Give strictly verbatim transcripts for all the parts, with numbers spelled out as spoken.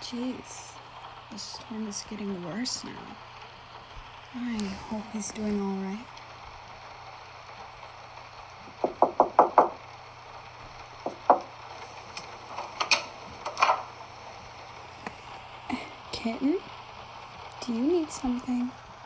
Jeez, the storm is getting worse now. I hope he's doing all right. Kitten? Do you need something?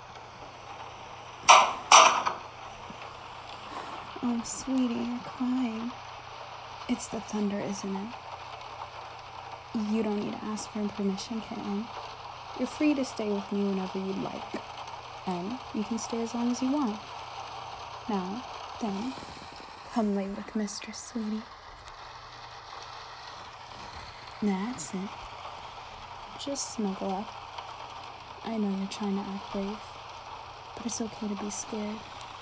Oh, sweetie, you're crying. It's the thunder, isn't it? You don't need to ask for permission, kitten. You're free to stay with me whenever you'd like. And you can stay as long as you want. Now, then, come lay with Mistress, sweetie. That's it. Just snuggle up. I know you're trying to act brave, but it's okay to be scared.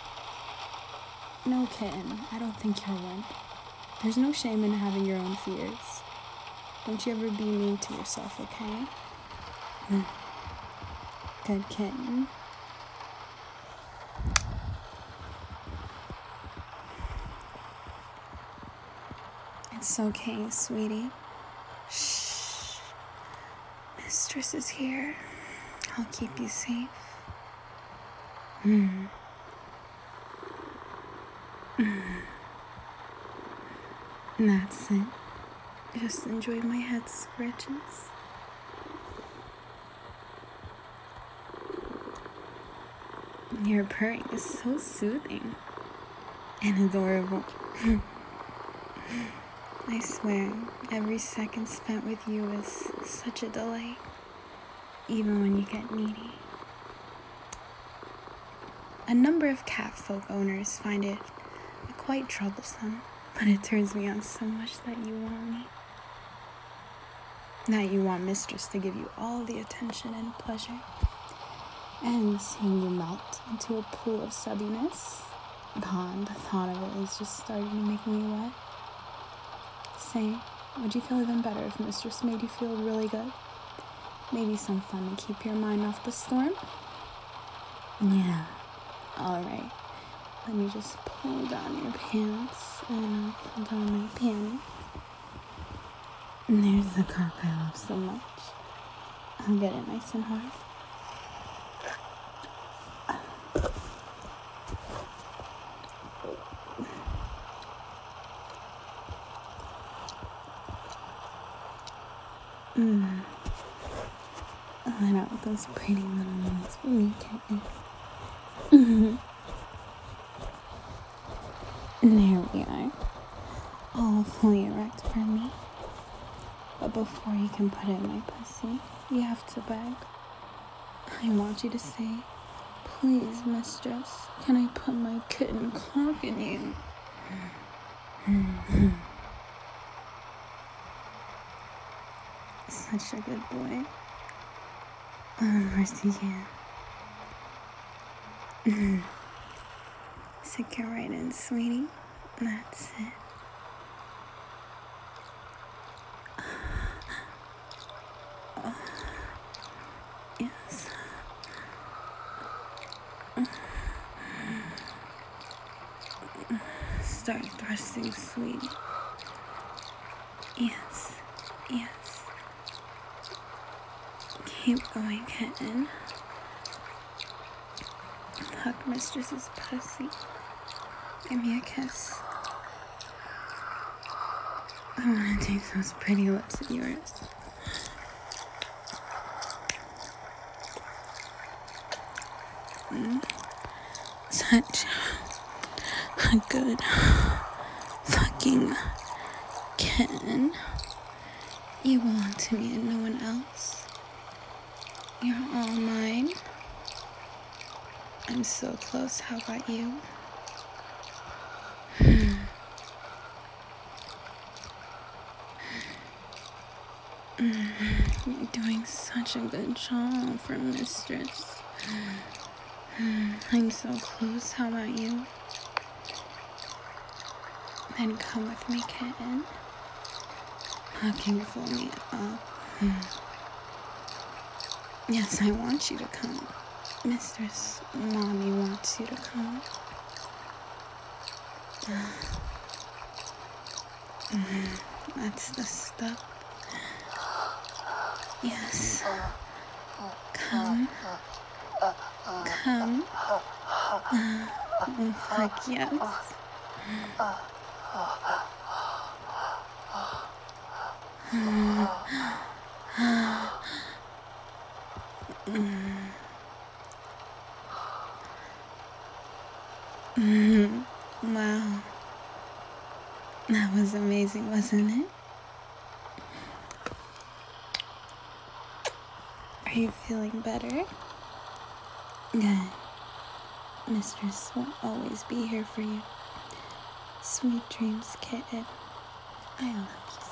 No, kitten, I don't think you're one. There's no shame in having your own fears. Don't you ever be mean to yourself, okay? Mm. Good kitten. It's okay, sweetie. Shh. Mistress is here. I'll keep you safe. Mm. Mm. That's it. Just enjoy my head scratches. Your purring is so soothing and adorable. I swear, every second spent with you is such a delight, even when you get needy. A number of cat folk owners find it quite troublesome, but it turns me on so much that you want me. That you want Mistress to give you all the attention and pleasure. And seeing you melt into a pool of subbiness, God, the thought of it is just starting to make me wet. Say, would you feel even better if Mistress made you feel really good? Maybe some fun to keep your mind off the storm? Yeah, alright. Let me just pull down your pants and I'll pull down my panty. And there's the cock I love so much. I'll get it nice and hard. Mmm. Let out those pretty little moments for me, kitten. Mm-hmm. There we are. All fully erect for me. But before you can put in my pussy, you have to beg. I want you to say, please, Mistress, can I put my kitten cock in you? Mm-hmm. Such a good boy. Oh, of course you can. Mm-hmm. Stick it right in, sweetie. That's it. Oh. Yes. Start thrusting, sweetie. Yes. Yes. Keep going, kitten. Hug Mistress's pussy. Give me a kiss. I want to take those pretty lips of yours. Mm. Such a good fucking kitten. You belong to me and no one else. You're all mine. I'm so close. How about you? Hmm. Mm-hmm. You're doing such a good job for Mistress. Mm-hmm. I'm so close. How about you? Then come with me, kitten. Hugging for me up. Mm. Yes, I want you to come. Mistress, Mommy wants you to come. Mm, that's the stuff. Yes. Come. Come. Oh, fuck yes. Wow. That was amazing, wasn't it? Are you feeling better? Good. Mistress will always be here for you. Sweet dreams, kitten. I love you.